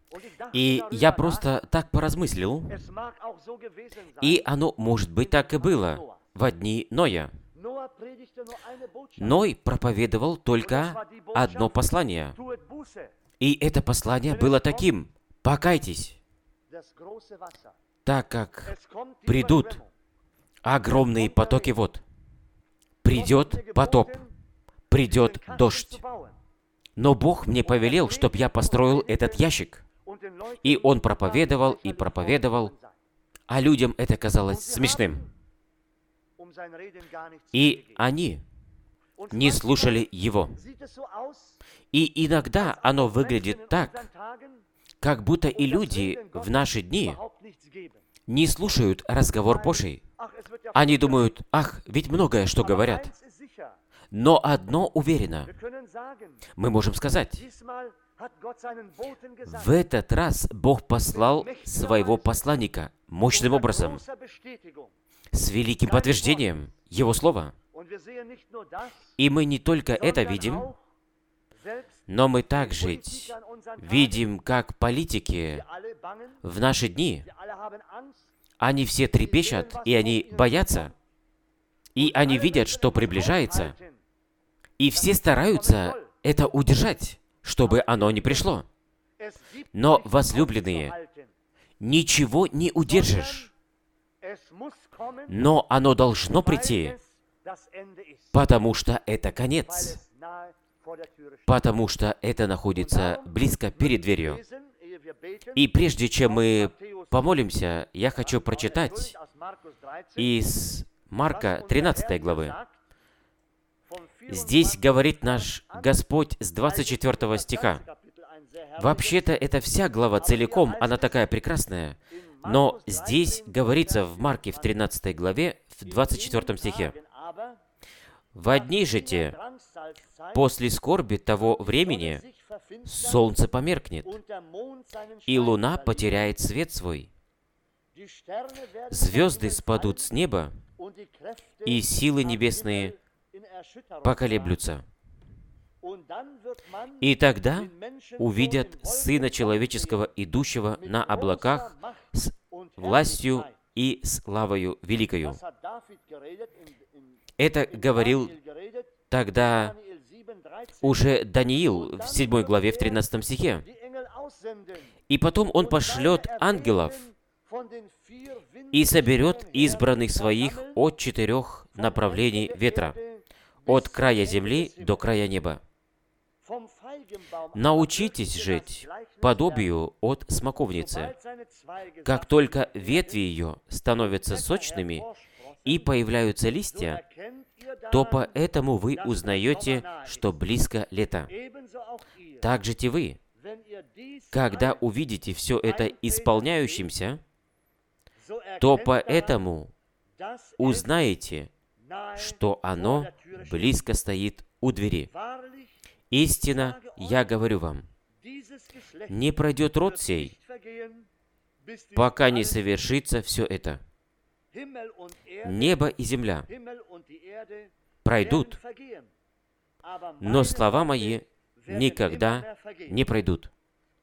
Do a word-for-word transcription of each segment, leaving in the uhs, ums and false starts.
И я просто так поразмыслил, и оно, может быть, так и было в дни Ноя. Ной проповедовал только одно послание. И это послание было таким: «Покайтесь, так как придут огромные потоки вод, придет потоп, придет дождь». Но Бог мне повелел, чтобы я построил этот ящик. И Он проповедовал и проповедовал, а людям это казалось смешным. И они не слушали Его. И иногда оно выглядит так, как будто и люди в наши дни не слушают разговор Божий. Они думают: ах, ведь многое что говорят. Но одно уверено. Мы можем сказать: в этот раз Бог послал своего посланника мощным образом, с великим подтверждением Его Слова. И мы не только это видим, но мы также видим, как политики в наши дни, они все трепещут, и они боятся, и они видят, что приближается, и все стараются это удержать, чтобы оно не пришло. Но, возлюбленные, ничего не удержишь, но оно должно прийти, потому что это конец, потому что это находится близко перед дверью. И прежде чем мы помолимся, я хочу прочитать из Марка тринадцатой главы. Здесь говорит наш Господь с двадцать четвёртого стиха. Вообще-то это вся глава целиком, она такая прекрасная. Но здесь говорится в Марке в тринадцатой главе, в двадцать четвёртом стихе. «В дни же те, после скорби того времени, солнце померкнет, и луна потеряет свет свой, звезды спадут с неба, и силы небесные поколеблются. И тогда увидят Сына Человеческого, идущего на облаках с властью и славою великою». Это говорил тогда уже Даниил в седьмой главе, в тринадцатом стихе. «И потом он пошлет ангелов и соберет избранных своих от четырех направлений ветра, от края земли до края неба. Научитесь жить подобию от смоковницы. Как только ветви ее становятся сочными и появляются листья, то поэтому вы узнаете, что близко лето. Так же и вы, когда увидите все это исполняющимся, то поэтому узнаете, что оно близко стоит у двери. Истинно, я говорю вам, не пройдет род сей, пока не совершится все это. Небо и земля пройдут, но слова мои никогда не пройдут.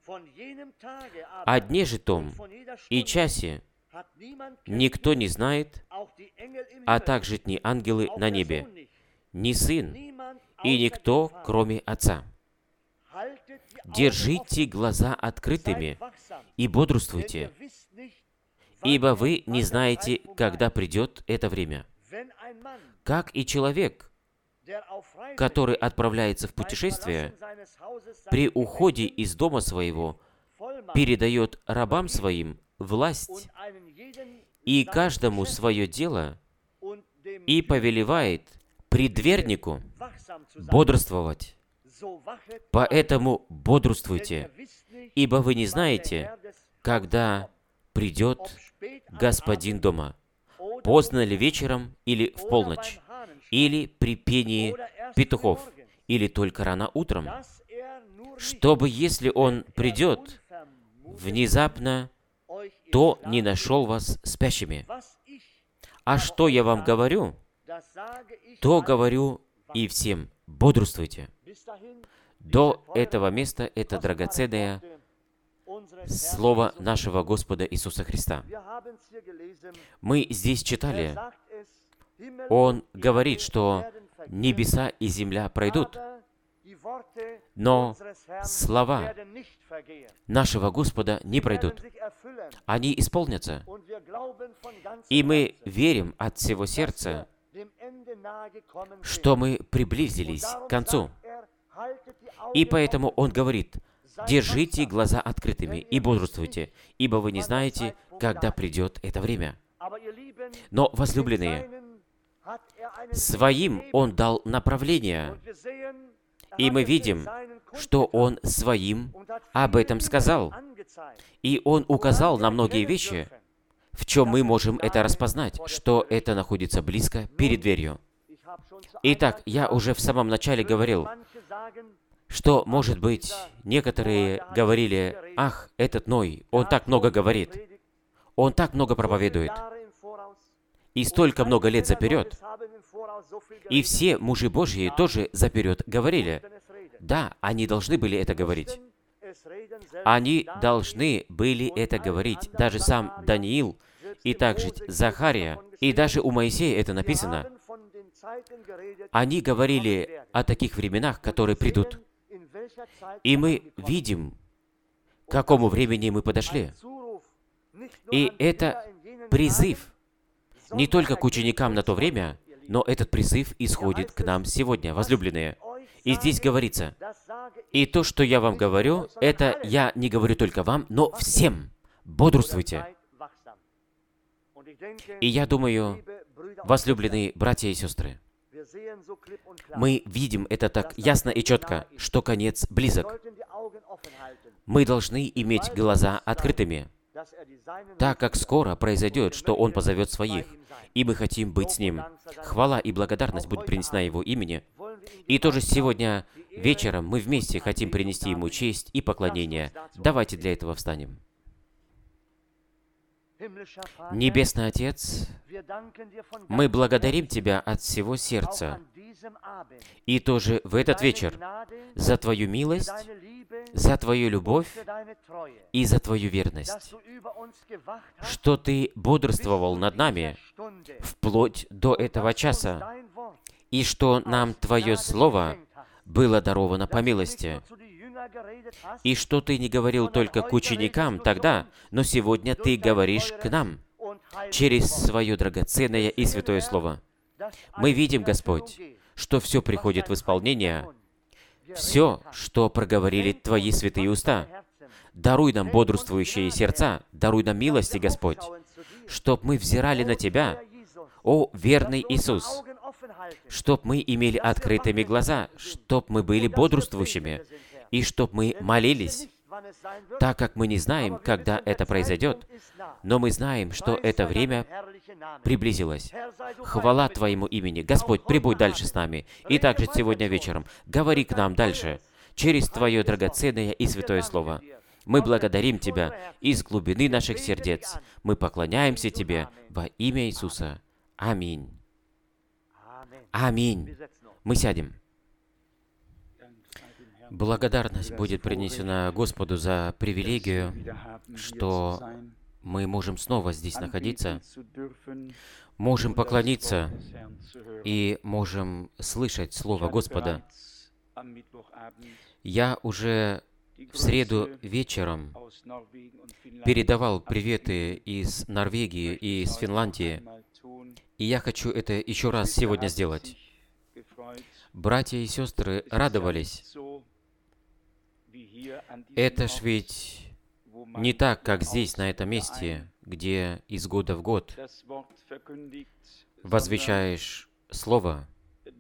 О дне же том и часе никто не знает, а также ни ангелы на небе, ни Сын, и никто, кроме Отца. Держите глаза открытыми и бодрствуйте, ибо вы не знаете, когда придет это время. Как и человек, который отправляется в путешествие, при уходе из дома своего передает рабам своим власть и каждому свое дело, и повелевает предвернику бодрствовать. Поэтому бодрствуйте, ибо вы не знаете, когда придет Господин дома, поздно ли вечером или в полночь, или при пении петухов, или только рано утром, чтобы, если Он придет внезапно, то не нашел вас спящими. А что я вам говорю, то говорю и всем: бодрствуйте. До этого места это драгоценное Слово нашего Господа Иисуса Христа. Мы здесь читали, Он говорит, что небеса и земля пройдут, но слова нашего Господа не пройдут. Они исполнятся. И мы верим от всего сердца, что мы приблизились к концу. И поэтому Он говорит: держите глаза открытыми и бодрствуйте, ибо вы не знаете, когда придет это время. Но, возлюбленные, Своим Он дал направление, и мы видим, что Он Своим об этом сказал. И Он указал на многие вещи, в чем мы можем это распознать, что это находится близко перед дверью. Итак, я уже в самом начале говорил, что, может быть, некоторые говорили: «Ах, этот Ной, он так много говорит, он так много проповедует, и столько много лет заперед». И все мужи Божьи тоже заперед говорили. Да, они должны были это говорить. Они должны были это говорить. Даже сам Даниил, и также Захария, и даже у Моисея это написано. Они говорили о таких временах, которые придут. И мы видим, к какому времени мы подошли. И это призыв не только к ученикам на то время, но этот призыв исходит к нам сегодня, возлюбленные. И здесь говорится: «И то, что я вам говорю, это я не говорю только вам, но всем. Бодрствуйте». И я думаю, возлюбленные братья и сестры, мы видим это так ясно и четко, что конец близок. Мы должны иметь глаза открытыми, так как скоро произойдет, что Он позовет Своих, и мы хотим быть с Ним. Хвала и благодарность будет принесена Его имени. И тоже сегодня вечером мы вместе хотим принести Ему честь и поклонение. Давайте для этого встанем. Небесный Отец, мы благодарим Тебя от всего сердца, и тоже в этот вечер за Твою милость, за Твою любовь и за Твою верность, что Ты бодрствовал над нами вплоть до этого часа, и что нам Твое Слово было даровано по милости, и что Ты не говорил только к ученикам тогда, но сегодня Ты говоришь к нам через Свое драгоценное и святое Слово. Мы видим, Господь, что все приходит в исполнение, все, что проговорили Твои святые уста. Даруй нам бодрствующие сердца, даруй нам милости, Господь, чтоб мы взирали на Тебя, о верный Иисус, чтоб мы имели открытыми глаза, чтоб мы были бодрствующими, и чтоб мы молились, так как мы не знаем, когда это произойдет, но мы знаем, что это время приблизилось. Хвала Твоему имени. Господь, прибудь дальше с нами. И также сегодня вечером говори к нам дальше, через Твое драгоценное и святое Слово. Мы благодарим Тебя из глубины наших сердец. Мы поклоняемся Тебе во имя Иисуса. Аминь. Аминь. Мы сядем. Благодарность будет принесена Господу за привилегию, что мы можем снова здесь находиться, можем поклониться и можем слышать Слово Господа. Я уже в среду вечером передавал приветы из Норвегии и из Финляндии, и я хочу это еще раз сегодня сделать. Братья и сестры радовались. Это ж ведь не так, как здесь, на этом месте, где из года в год возвещаешь Слово,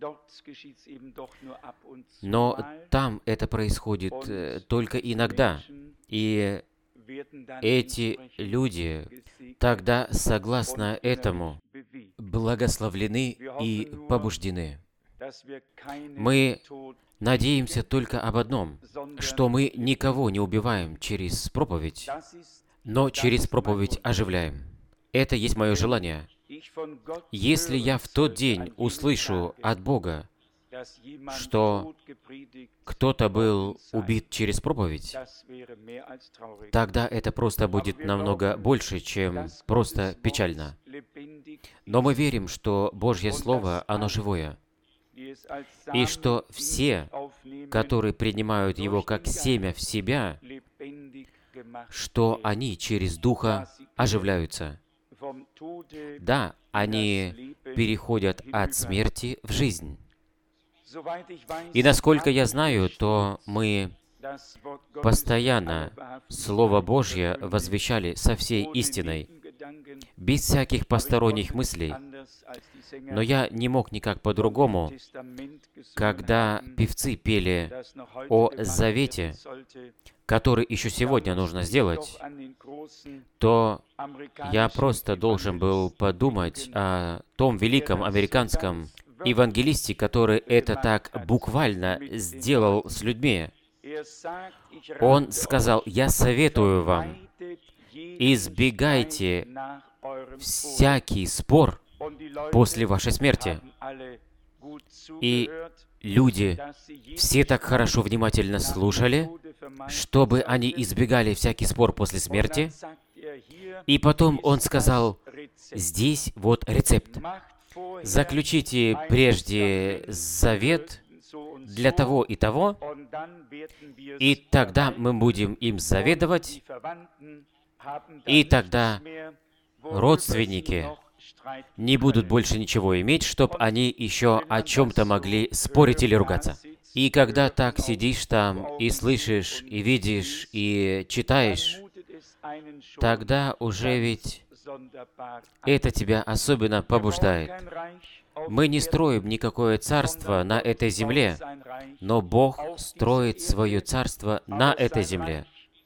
но там это происходит э, только иногда, и эти люди тогда, согласно этому, благословлены и побуждены. Мы надеемся только об одном, что мы никого не убиваем через проповедь, но через проповедь оживляем. Это есть мое желание. Если я в тот день услышу от Бога что кто-то был убит через проповедь, тогда это просто будет намного больше, чем просто печально. Но мы верим, что Божье Слово, оно живое, и что все, которые принимают его как семя в себя, что они через Духа оживляются. Да, они переходят от смерти в жизнь. И насколько я знаю, то мы постоянно Слово Божье возвещали со всей истиной, без всяких посторонних мыслей. Но я не мог никак по-другому, когда певцы пели о завете, который еще сегодня нужно сделать, то я просто должен был подумать о том великом американском евангелисте, который это так буквально сделал с людьми. Он сказал: «Я советую вам, избегайте всякий спор после вашей смерти». И люди все так хорошо внимательно слушали, чтобы они избегали всякий спор после смерти. И потом он сказал: здесь вот рецепт. Заключите прежде завет для того и того, и тогда мы будем им заведовать, и тогда родственники не будут больше ничего иметь, чтобы они еще о чем-то могли спорить или ругаться. И когда так сидишь там, и слышишь, и видишь, и читаешь, тогда уже ведь это тебя особенно побуждает. Мы не строим никакое царство на этой земле, но Бог строит свое царство на этой земле.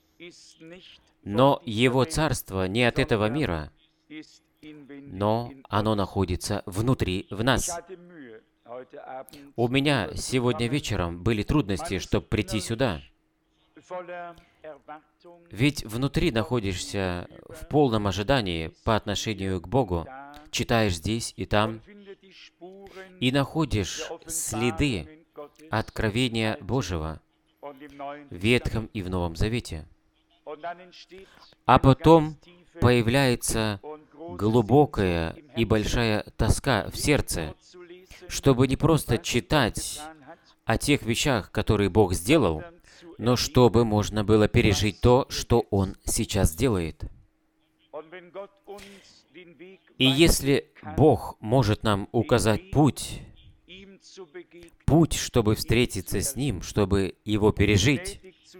Но Его царство не от этого мира, но оно находится внутри в нас. У меня сегодня вечером были трудности, чтобы прийти сюда. Ведь внутри находишься в полном ожидании по отношению к Богу, читаешь здесь и там, и находишь следы откровения Божьего в Ветхом и в Новом Завете. А потом появляется глубокая и большая тоска в сердце, чтобы не просто читать о тех вещах, которые Бог сделал, но чтобы можно было пережить то, что Он сейчас делает. И если Бог может нам указать путь, путь, чтобы встретиться с Ним, чтобы Его пережить,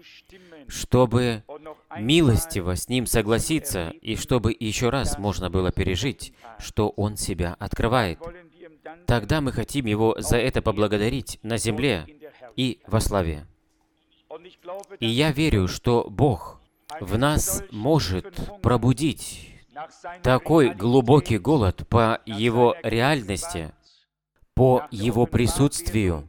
чтобы милостиво с Ним согласиться, и чтобы еще раз можно было пережить, что Он себя открывает, тогда мы хотим Его за это поблагодарить на земле и во славе. И я верю, что Бог в нас может пробудить такой глубокий голод по Его реальности, по Его присутствию,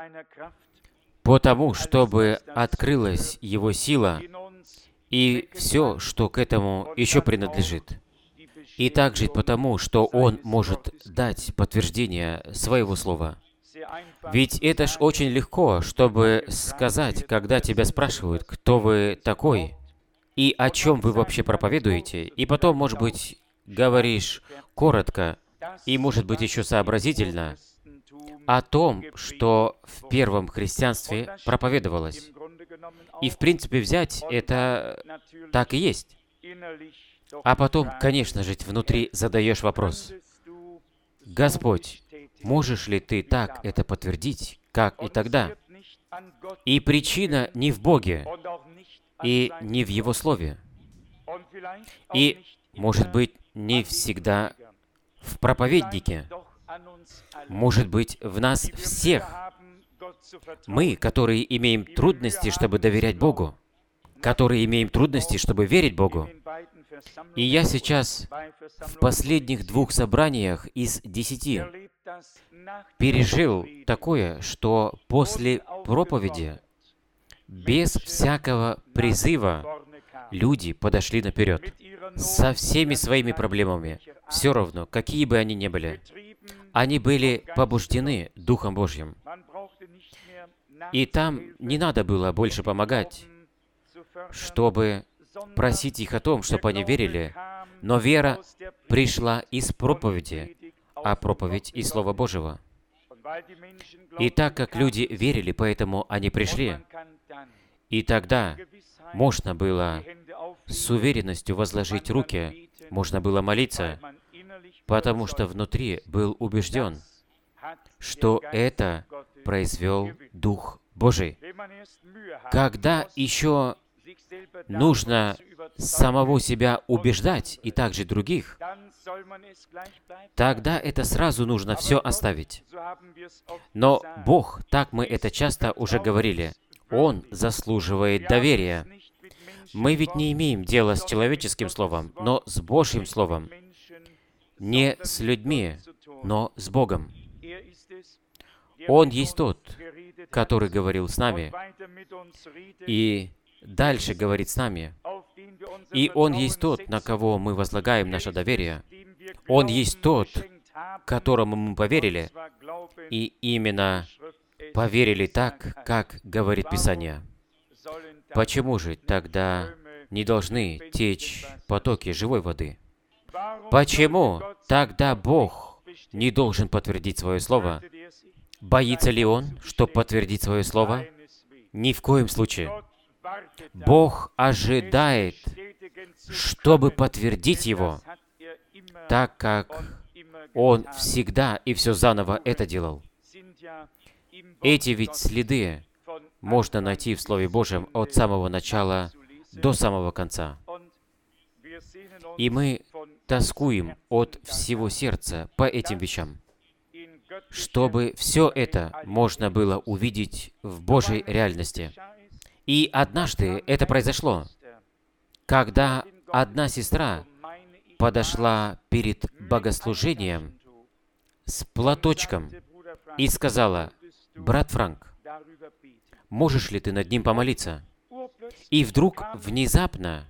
по тому, чтобы открылась Его сила и все, что к этому еще принадлежит. И также потому, что Он может дать подтверждение своего слова. Ведь это ж очень легко, чтобы сказать, когда тебя спрашивают, кто вы такой, и о чем вы вообще проповедуете, и потом, может быть, говоришь коротко, и, может быть, еще сообразительно, о том, что в первом христианстве проповедовалось. И, в принципе, взять это так и есть. А потом, конечно же, внутри задаешь вопрос: «Господь, можешь ли Ты так это подтвердить, как и тогда?» И причина не в Боге, и не в Его Слове, и, может быть, не всегда в проповеднике, может быть, в нас всех. Мы, которые имеем трудности, чтобы доверять Богу, которые имеем трудности, чтобы верить Богу. И я сейчас в последних двух собраниях из десяти пережил такое, что после проповеди, без всякого призыва, люди подошли наперед со всеми своими проблемами, все равно, какие бы они ни были. Они были побуждены Духом Божьим. И там не надо было больше помогать, чтобы просить их о том, чтобы они верили. Но вера пришла из проповеди, а проповедь из Слова Божьего. И так как люди верили, поэтому они пришли. И тогда можно было с уверенностью возложить руки, можно было молиться, потому что внутри был убежден, что это произвел Дух Божий. Когда еще нужно самого себя убеждать и также других, тогда это сразу нужно все оставить. Но Бог, так мы это часто уже говорили, Он заслуживает доверия. Мы ведь не имеем дела с человеческим словом, но с Божьим словом. Не с людьми, но с Богом. Он есть тот, который говорил с нами, и дальше говорит с нами. И Он есть тот, на кого мы возлагаем наше доверие. Он есть тот, которому мы поверили, и именно поверили так, как говорит Писание. Почему же тогда не должны течь потоки живой воды? Почему тогда Бог не должен подтвердить свое слово? Боится ли Он, что подтвердить свое слово? Ни в коем случае. Бог ожидает, чтобы подтвердить его, так как Он всегда и все заново это делал. Эти ведь следы можно найти в Слове Божьем от самого начала до самого конца. И мы тоскуем от всего сердца по этим вещам, чтобы все это можно было увидеть в Божьей реальности. И однажды это произошло, когда одна сестра подошла перед богослужением с платочком и сказала: «Брат Франк, можешь ли ты над ним помолиться?» И вдруг, внезапно,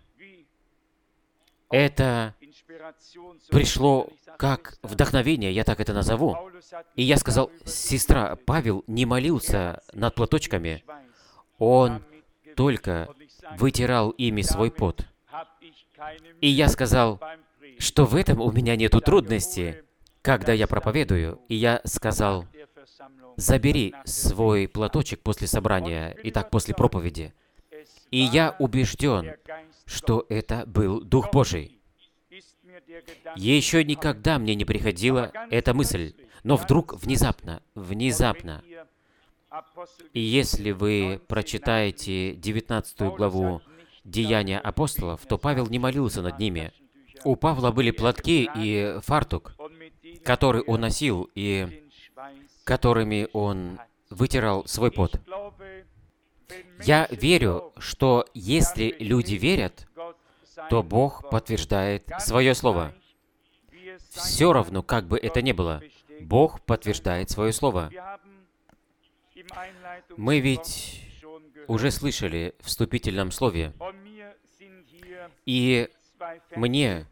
это пришло как вдохновение, я так это назову. И я сказал: «Сестра, Павел не молился над платочками, он только вытирал ими свой пот». И я сказал, что в этом у меня нету трудности, когда я проповедую. И я сказал: «Забери свой платочек после собрания, итак, после проповеди». И я убежден, что это был Дух Божий. Еще никогда мне не приходила эта мысль, но вдруг, внезапно, внезапно. И если вы прочитаете девятнадцатую главу «Деяния апостолов», то Павел не молился над ними. У Павла были платки и фартук, который он носил и которыми он вытирал свой пот. Я верю, что если люди верят, то Бог подтверждает Свое Слово. Все равно, как бы это ни было, Бог подтверждает Свое Слово. Мы ведь уже слышали в вступительном слове, и мне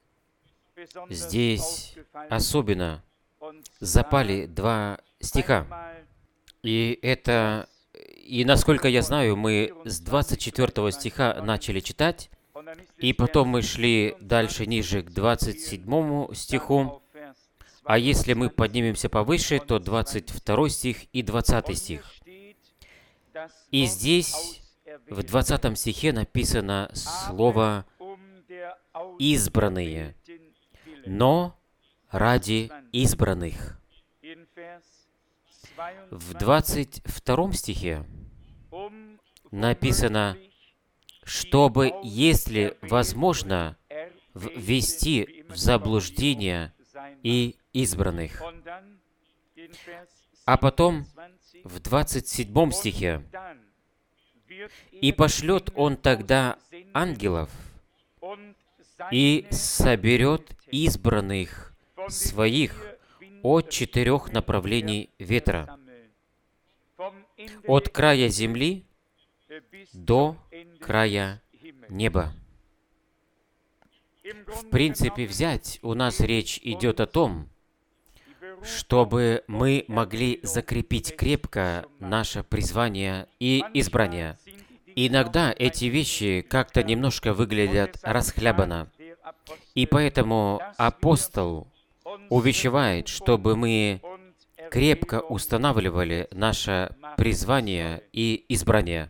здесь особенно запали два стиха. И это, и насколько я знаю, мы с двадцать четвёртого стиха начали читать, и потом мы шли дальше ниже к двадцать седьмому стиху. А если мы поднимемся повыше, то двадцать второй стих и двадцатый стих. И здесь, в двадцатом стихе написано слово «избранные», но ради избранных. В двадцать втором стихе написано, чтобы, если возможно, ввести в заблуждение и избранных. А потом в двадцать седьмом стихе, «И пошлет Он тогда ангелов, и соберет избранных Своих от четырех направлений ветра, от края земли до края неба». В принципе, взять, у нас речь идет о том, чтобы мы могли закрепить крепко наше призвание и избрание. Иногда эти вещи как-то немножко выглядят расхлябанно, и поэтому апостол увещевает, чтобы мы крепко устанавливали наше призвание и избрание.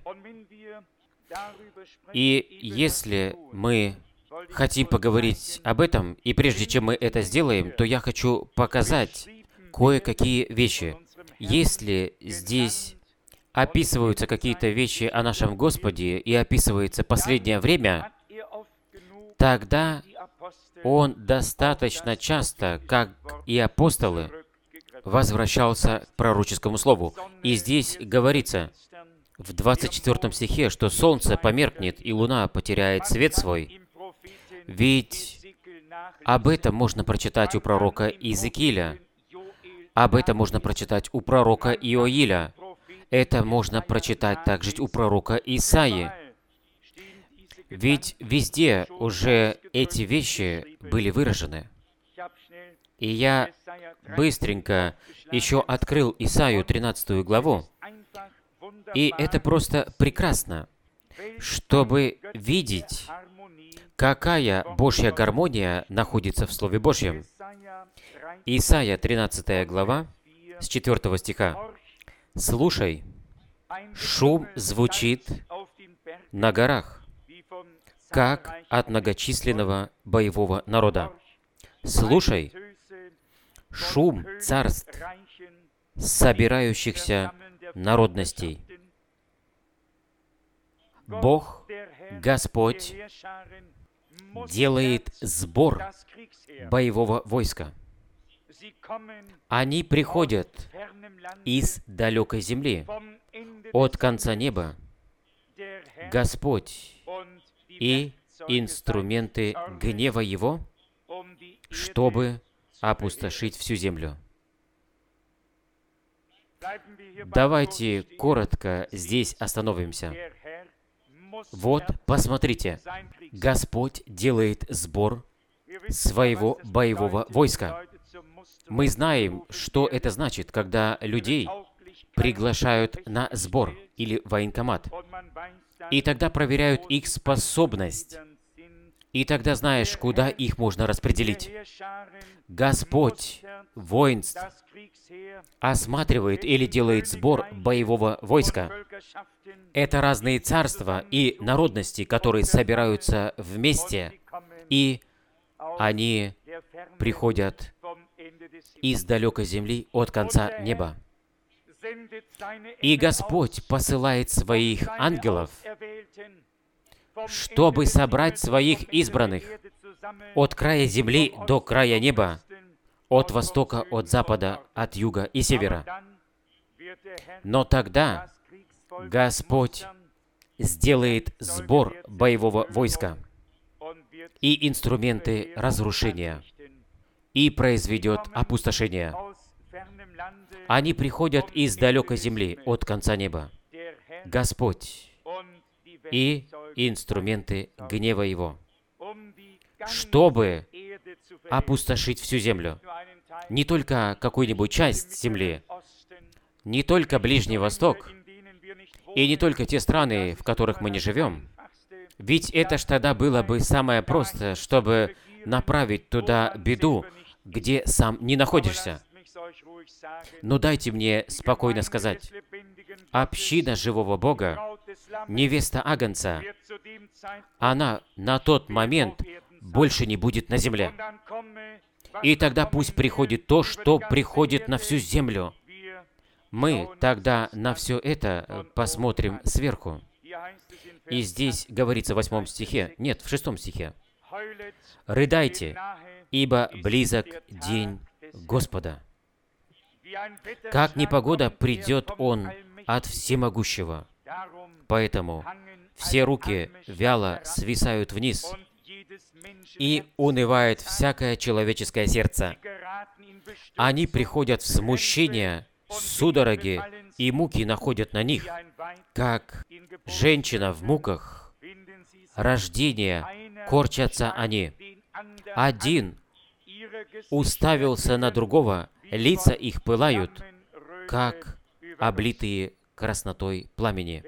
И если мы хотим поговорить об этом, и прежде чем мы это сделаем, то я хочу показать кое-какие вещи. Если здесь описываются какие-то вещи о нашем Господе и описывается последнее время, тогда Он достаточно часто, как и апостолы, возвращался к пророческому слову. И здесь говорится в двадцать четвёртом стихе, что солнце померкнет и луна потеряет свет свой. Ведь об этом можно прочитать у пророка Иезекииля, об этом можно прочитать у пророка Иоиля, это можно прочитать также у пророка Исаии. Ведь везде уже эти вещи были выражены. И я быстренько еще открыл Исаию тринадцатую главу, и это просто прекрасно, чтобы видеть, какая Божья гармония находится в Слове Божьем. Исайя тринадцатая глава, с четвёртого стиха. «Слушай, шум звучит на горах, как от многочисленного боевого народа. Слушай, шум царств, собирающихся народностей. Бог, Господь, делает сбор боевого войска. Они приходят из далекой земли, от конца неба. Господь и инструменты гнева Его, чтобы опустошить всю землю». Давайте коротко здесь остановимся. Вот, посмотрите, Господь делает сбор своего боевого войска. Мы знаем, что это значит, когда людей приглашают на сбор или военкомат. И тогда проверяют их способность. И тогда знаешь, куда их можно распределить. Господь воинств осматривает или делает сбор боевого войска. Это разные царства и народности, которые собираются вместе, и они приходят из далекой земли от конца неба. И Господь посылает своих ангелов, чтобы собрать своих избранных от края земли до края неба, от востока, от запада, от юга и севера. Но тогда Господь сделает сбор боевого войска и инструменты разрушения, и произведет опустошение. Они приходят из далекой земли, от конца неба. Господь и инструменты гнева Его, чтобы опустошить всю землю. Не только какую-нибудь часть земли, не только Ближний Восток, и не только те страны, в которых мы не живем. Ведь это ж тогда было бы самое простое, чтобы направить туда беду, где сам не находишься. Но дайте мне спокойно сказать, община живого Бога, невеста Агнца, она на тот момент больше не будет на земле. И тогда пусть приходит то, что приходит на всю землю. Мы тогда на все это посмотрим сверху. И здесь говорится в восьмом стихе, нет, в шестом стихе. «Рыдайте, ибо близок день Господа. Как непогода, придет Он от Всемогущего. Поэтому все руки вяло свисают вниз, и унывает всякое человеческое сердце. Они приходят в смущение, судороги и муки находят на них, как женщина в муках. Рождение корчатся они. Один уставился на другого лица их пылают, как облитые краснотой пламени.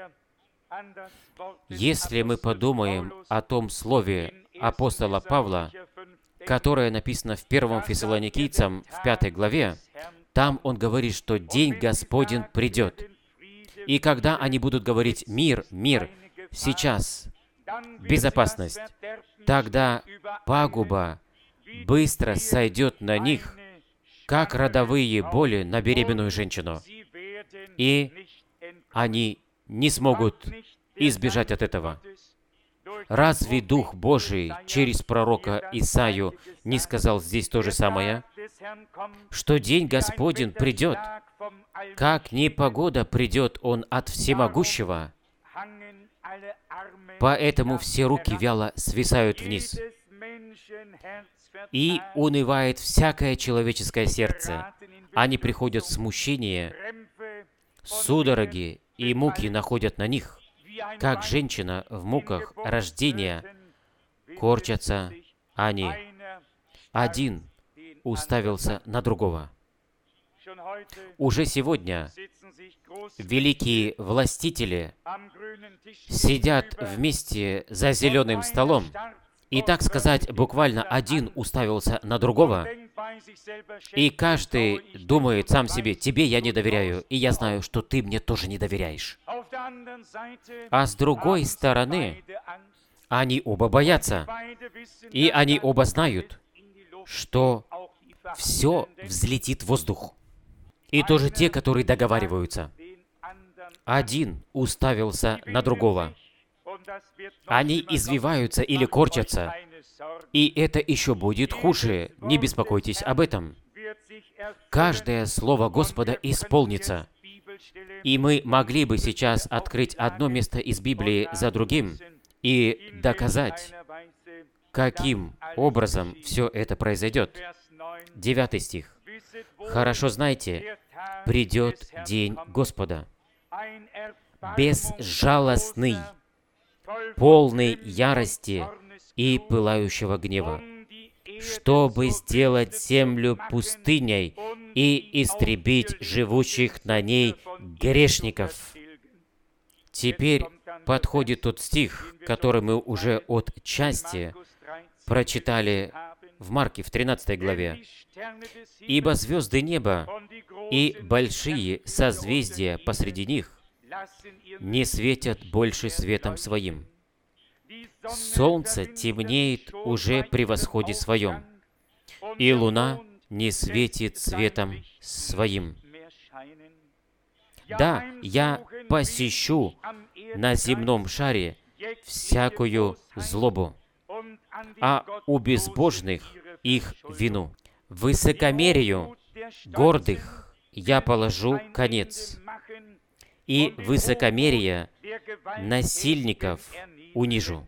Если мы подумаем о том слове апостола Павла, которое написано в первом Фессалоникийцам в пятой главе, там он говорит, что день Господень придет. И когда они будут говорить «мир, мир», сейчас, безопасность, тогда пагуба быстро сойдет на них, как родовые боли на беременную женщину. И они не смогут избежать от этого. Разве Дух Божий через пророка Исаию не сказал здесь то же самое? Что день Господень придет, как непогода придет Он от Всемогущего, поэтому все руки вяло свисают вниз. И унывает всякое человеческое сердце. Они приходят в смущение, судороги и муки находят на них. Как женщина в муках рождения корчатся они. Один уставился на другого. Уже сегодня великие властители сидят вместе за зеленым столом, и, так сказать, буквально один уставился на другого, и каждый думает сам себе: «Тебе я не доверяю, и я знаю, что ты мне тоже не доверяешь». А с другой стороны, они оба боятся, и они оба знают, что все взлетит в воздух. И тоже те, которые договариваются. Один уставился на другого. Они извиваются или корчатся, и это еще будет хуже. Не беспокойтесь об этом. Каждое слово Господа исполнится. И мы могли бы сейчас открыть одно место из Библии за другим и доказать, каким образом все это произойдет. Девятый стих. «Хорошо знайте, придет день Господа, безжалостный, полный ярости и пылающего гнева, чтобы сделать землю пустыней и истребить живущих на ней грешников». Теперь подходит тот стих, который мы уже от части прочитали в Марке, в тринадцатой главе. «Ибо звезды неба и большие созвездия посреди них не светят больше светом своим. Солнце темнеет уже при восходе своем, и луна не светит светом своим. Да, я посещу на земном шаре всякую злобу, а у безбожных их вину. Высокомерию гордых я положу конец, и высокомерие насильников унижу.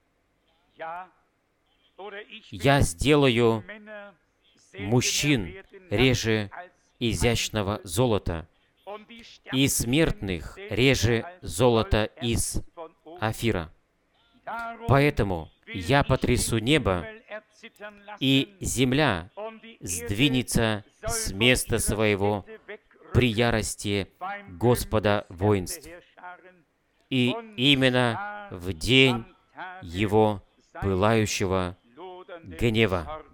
Я сделаю мужчин реже изящного золота, и смертных реже золота из Афира. Поэтому я потрясу небо, и земля сдвинется с места своего при ярости Господа воинств. И именно в день Его пылающего гнева.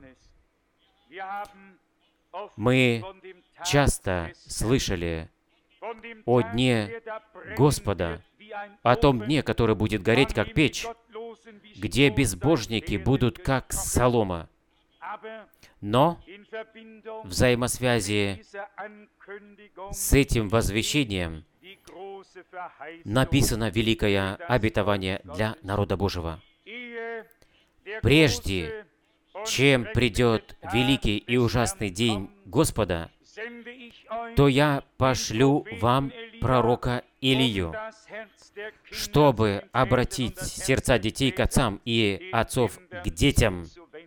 Мы часто слышали о дне Господа, о том дне, который будет гореть, как печь, где безбожники будут, как солома. Но в взаимосвязи с этим возвещением написано великое обетование для народа Божьего. Прежде чем придет великий и ужасный день Господа, то я пошлю вам пророка Илию, чтобы обратить сердца детей к отцам и отцов к детям.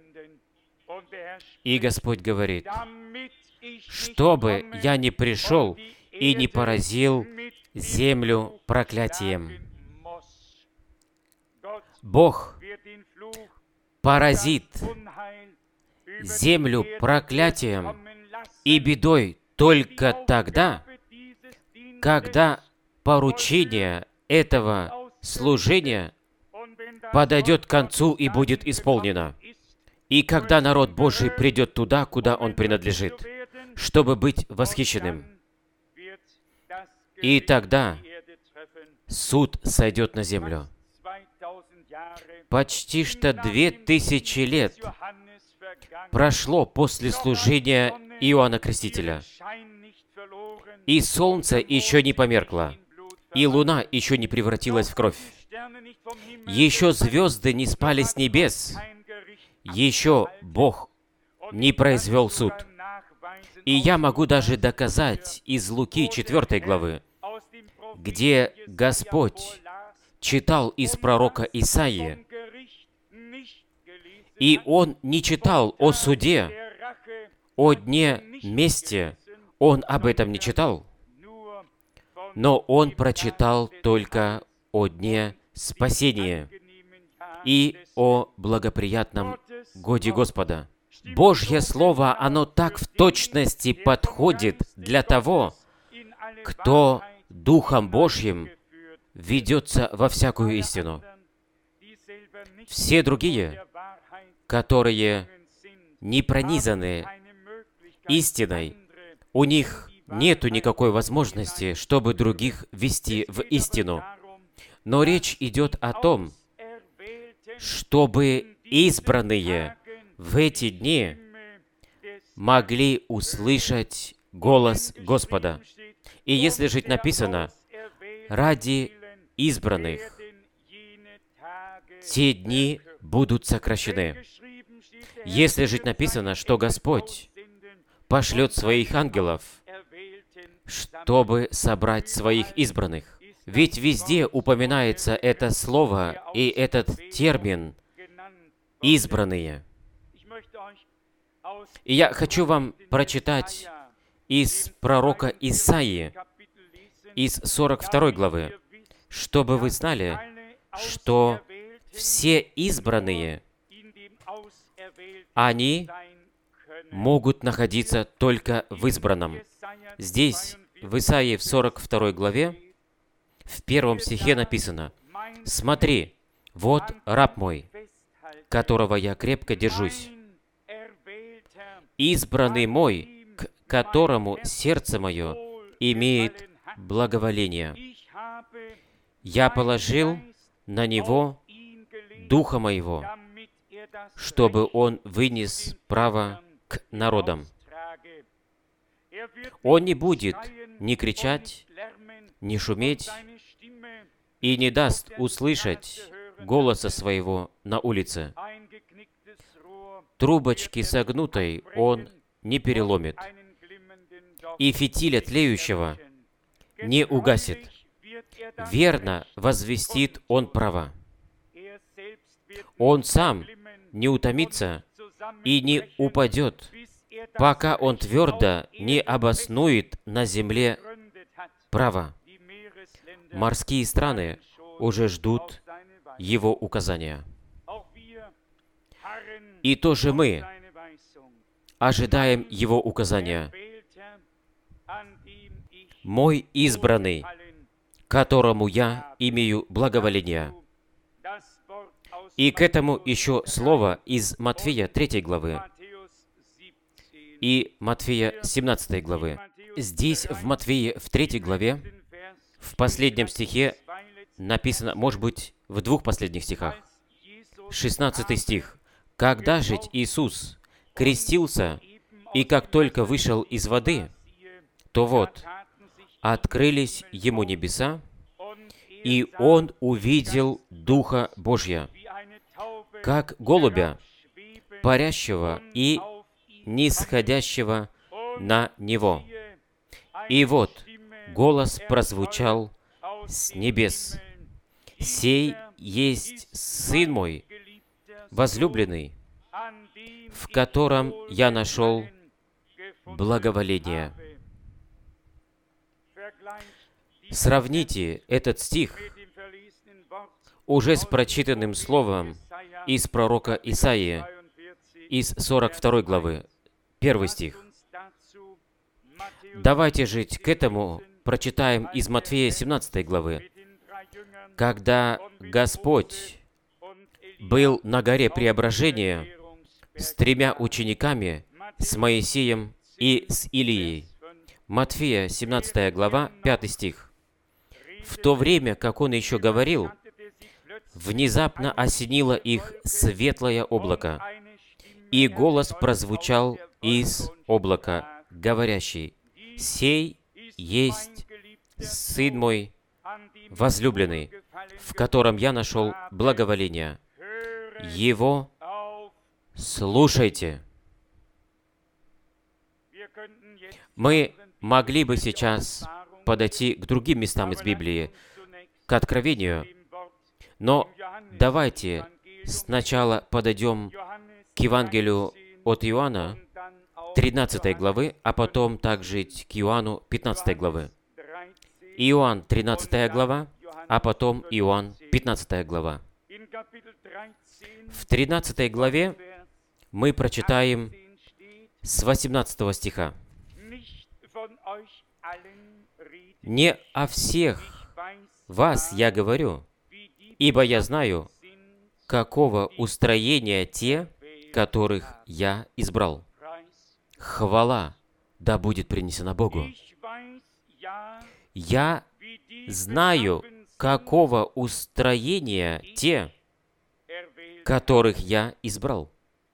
И Господь говорит, чтобы я не пришел и не поразил землю проклятием. Бог поразит землю проклятием и бедой только тогда, когда поручение этого служения подойдет к концу и будет исполнено. И когда народ Божий придет туда, куда он принадлежит, чтобы быть восхищенным. И тогда суд сойдет на землю. Почти что две тысячи лет прошло после служения Иоанна Крестителя. И солнце еще не померкло, и луна еще не превратилась в кровь. Еще звезды не спали с небес, еще Бог не произвел суд. И я могу даже доказать из Луки четвёртой главы, где Господь читал из пророка Исаии, и Он не читал о суде, о дне мести, Он об этом не читал, но Он прочитал только о дне спасения и о благоприятном годе Господа. Божье Слово, оно так в точности подходит для того, кто Духом Божьим ведется во всякую истину. Все другие, которые не пронизаны истиной, у них нету никакой возможности, чтобы других вести в истину. Но речь идет о том, чтобы избранные в эти дни могли услышать голос Господа. И если жить написано, ради избранных те дни будут сокращены. Если жить написано, что Господь пошлет своих ангелов, чтобы собрать своих избранных. Ведь везде упоминается это слово и этот термин «избранные». И я хочу вам прочитать из пророка Исаии, из сорок второй главы, чтобы вы знали, что все избранные, они могут находиться только в избранном. Здесь, в Исаии, в сорок второй главе, в первом стихе написано: «Смотри, вот раб мой, которого я крепко держусь, избранный мой, к которому сердце мое имеет благоволение. Я положил на него духа моего, чтобы он вынес право к народам. Он не будет ни кричать, ни шуметь, и не даст услышать голоса своего на улице. Трубочки согнутой он не переломит, и фитиля тлеющего не угасит. Верно возвестит он права. Он сам не утомится и не упадет, пока он твердо не обоснует на земле право. Морские страны уже ждут его указания. И тоже мы ожидаем его указания. Мой избранный, которому я имею благоволение». И к этому еще слово из Матфея третьей главы и Матфея семнадцатой главы. Здесь, в Матфея, в третьей главе, в последнем стихе написано, может быть, в двух последних стихах, шестнадцатый стих. «Когда же Иисус крестился, и как только вышел из воды, то вот, открылись ему небеса, и он увидел Духа Божия, как голубя, парящего и нисходящего на него. И вот голос прозвучал с небес: «Сей есть Сын мой, возлюбленный, в котором я нашел благоволение». Сравните этот стих уже с прочитанным словом из пророка Исаии, из сорок второй главы, первый стих. Давайте жить к этому прочитаем из Матфея семнадцатой главы. Когда Господь был на горе Преображения с тремя учениками, с Моисеем и с Илией. Матфея семнадцатая глава, пятый стих. В то время, как он еще говорил, внезапно осенило их светлое облако, и голос прозвучал из облака, говорящий: «Сей есть Сын мой возлюбленный, в котором я нашел благоволение. Его слушайте». Мы могли бы сейчас подойти к другим местам из Библии, к Откровению, но давайте сначала подойдем к Евангелию от Иоанна, тринадцатой главы, а потом также к Иоанну, пятнадцатой главы. Иоанн, тринадцатая глава, а потом Иоанн, пятнадцатая глава. В тринадцатой главе мы прочитаем с восемнадцатого стиха. «Не о всех вас я говорю, ибо я знаю, какого устроения те, которых я избрал. Хвала да будет принесена Богу. Я знаю, какого устроения те, которых я избрал».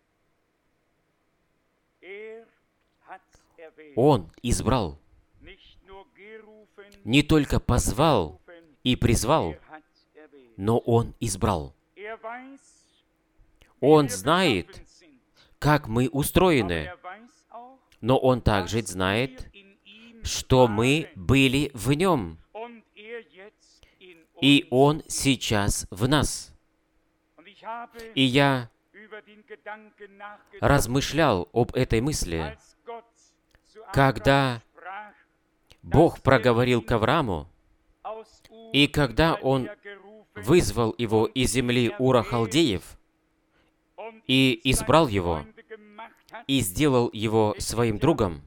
Он избрал, не только позвал и призвал, но Он избрал. Он знает, как мы устроены, но Он также знает, что мы были в Нем, и Он сейчас в нас. И я размышлял об этой мысли, когда Бог проговорил к Аврааму, и когда Он вызвал его из земли Ура Халдеев и избрал его, и сделал его своим другом.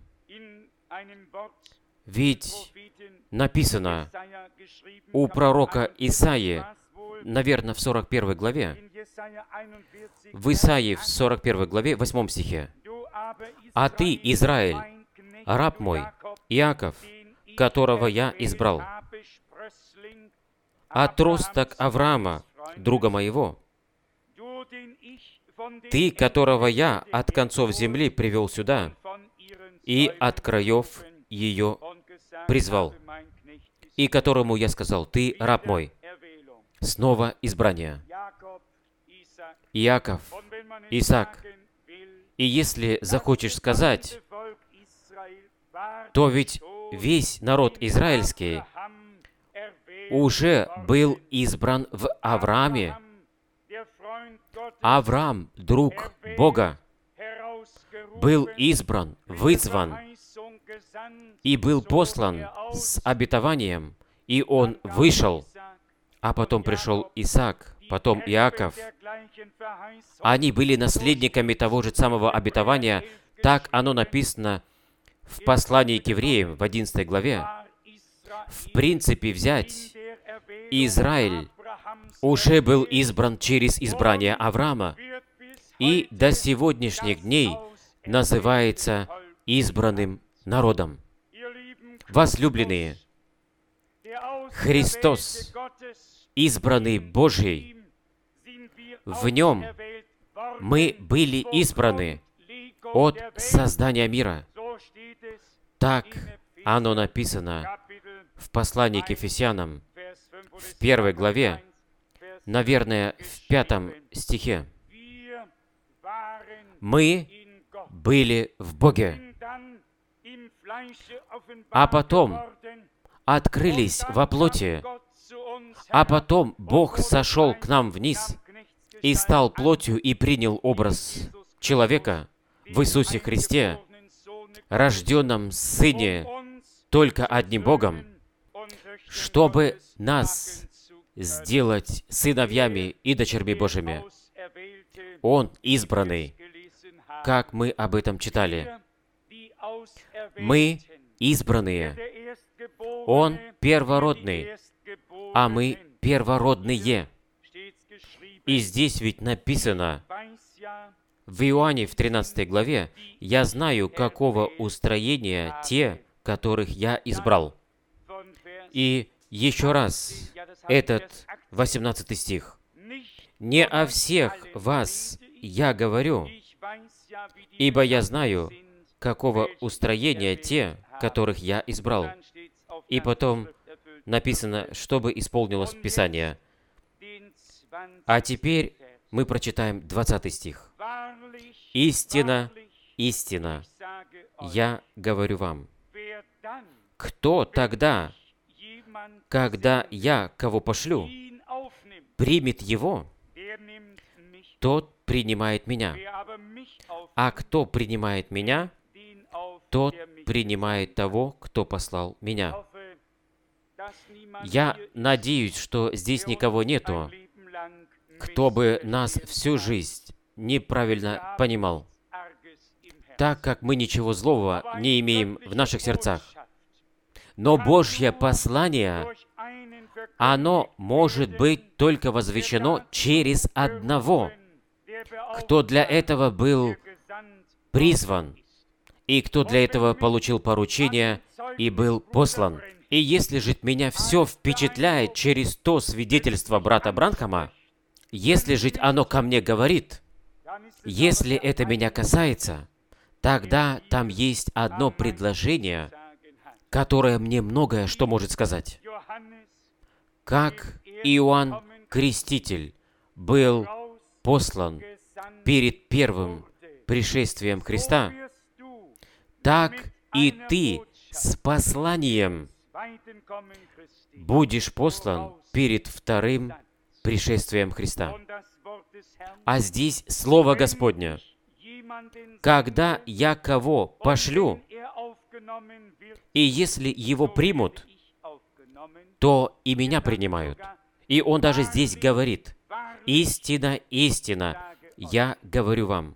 Ведь написано у пророка Исаии, наверное, в сорок первой главе, в Исаии в сорок первой главе, восьмом стихе: «А ты, Израиль, раб мой, Иаков, которого я избрал, отросток Авраама, друга моего, ты, которого я от концов земли привел сюда и от краев ее призвал, и которому я сказал: ты раб мой». Снова избрание. Иаков, Исаак. И если захочешь сказать, то ведь весь народ израильский уже был избран в Аврааме. Авраам, друг Бога, был избран, вызван и был послан с обетованием, и он вышел, а потом пришел Исаак, потом Иаков. Они были наследниками того же самого обетования. Так оно написано в послании к евреям в одиннадцатой главе. В принципе, взять, Израиль уже был избран через избрание Авраама, и до сегодняшних дней называется избранным народом. Возлюбленные, Христос, избранный Божий, в Нем мы были избраны от создания мира. Так оно написано в послании к Ефесянам, в первой главе, наверное, в пятом стихе. Мы были в Боге, а потом открылись во плоти, а потом Бог сошел к нам вниз и стал плотью и принял образ человека в Иисусе Христе, рожденном Сыне только одним Богом, чтобы нас сделать сыновьями и дочерьми Божьими. Он избранный, как мы об этом читали. Мы избранные. Он первородный, а мы первородные. И здесь ведь написано в Иоанне в тринадцатой главе: «Я знаю, какого устроения те, которых я избрал». И еще раз, этот восемнадцатый стих. «Не о всех вас я говорю, ибо я знаю, какого устроения те, которых я избрал». И потом написано, чтобы исполнилось Писание. А теперь мы прочитаем двадцатый стих. «Истина, истина, я говорю вам, кто тогда, когда я кого пошлю, примет его, тот принимает меня. А кто принимает меня, тот принимает того, кто послал меня». Я надеюсь, что здесь никого нету, кто бы нас всю жизнь неправильно понимал, так как мы ничего злого не имеем в наших сердцах. Но Божье послание, оно может быть только возвещено через одного, кто для этого был призван, и кто для этого получил поручение и был послан. И если же меня все впечатляет через то свидетельство брата Бранхама, если же оно ко мне говорит, если это меня касается, тогда там есть одно предложение, которое мне многое что может сказать. Как Иоанн Креститель был послан перед первым пришествием Христа, так и ты с посланием будешь послан перед вторым пришествием Христа. А здесь Слово Господне: «Когда я кого пошлю, и если его примут, то и меня принимают». И он даже здесь говорит: «Истина, истина, я говорю вам».